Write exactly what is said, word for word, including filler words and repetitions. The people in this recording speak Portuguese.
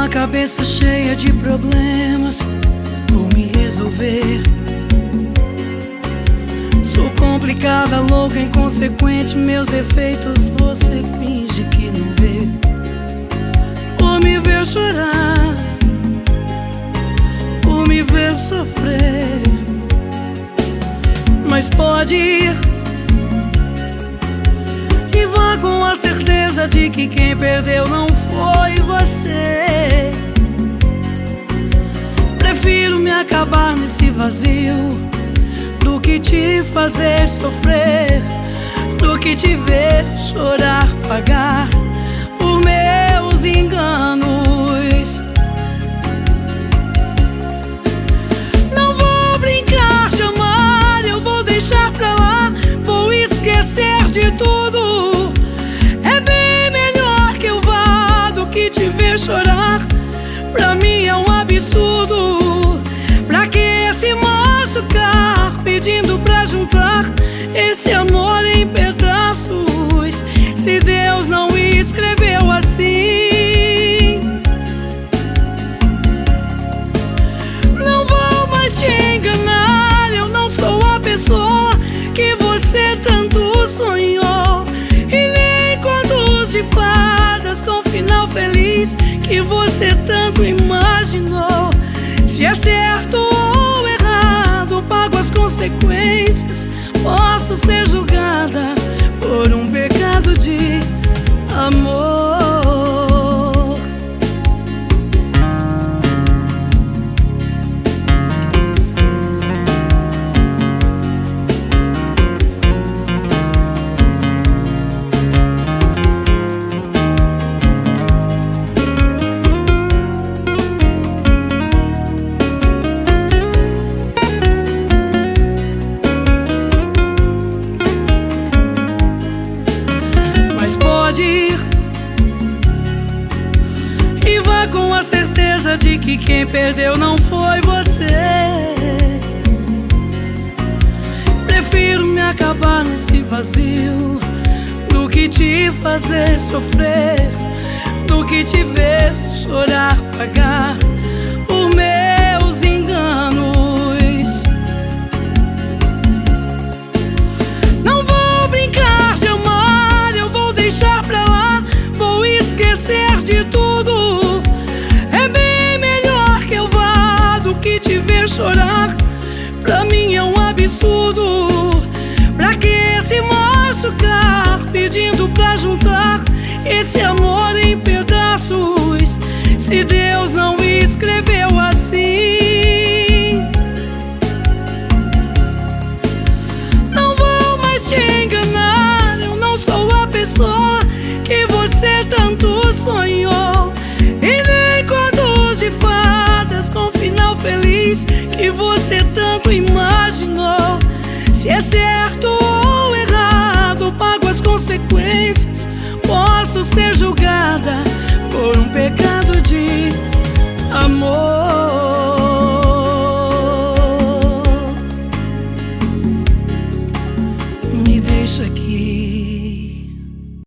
a cabeça cheia de problemas por me resolver. Sou complicada, louca, inconsequente. Meus defeitos você finge que não vê. Por me ver chorar, por me ver sofrer. Mas pode ir e vá com a certeza de que quem perdeu não foi você. Prefiro me acabar nesse vazio do que te fazer sofrer, do que te ver chorar, pagar por meus enganos. Não vou brincar de amar, eu vou deixar pra lá, vou esquecer de tudo. É bem melhor que eu vá do que te ver chorar. Pra mim é um absurdo. Pra que se machucar pedindo pra juntar esse amor em pedaços, se Deus não escreveu assim? Não vou mais te enganar, eu não sou a pessoa que você tanto sonhou, e nem contos de fadas com final feliz que você tanto imaginou. Se é certo ou errado, pago as consequências. Posso ser julgada por um pecado de amor. Mas pode ir e vá com a certeza de que quem perdeu não foi você. Prefiro me acabar nesse vazio do que te fazer sofrer, do que te ver chorar, pagar por meus enganos. Não vou brincar de amar, eu vou deixar pra lá, vou esquecer de tudo. É bem melhor que eu vá do que te ver chorar. Pra mim é um absurdo. Pra que se machucar pedindo pra juntar esse amor em pedaços, se Deus não escreveu assim? Não vou mais te enganar, eu não sou a pessoa que você tanto sonhou, e nem contos de fadas com final feliz que você tanto imaginou. Se é certo ou errado, pago as consequências. Posso ser julgada por um pecado de amor. Me deixa aqui.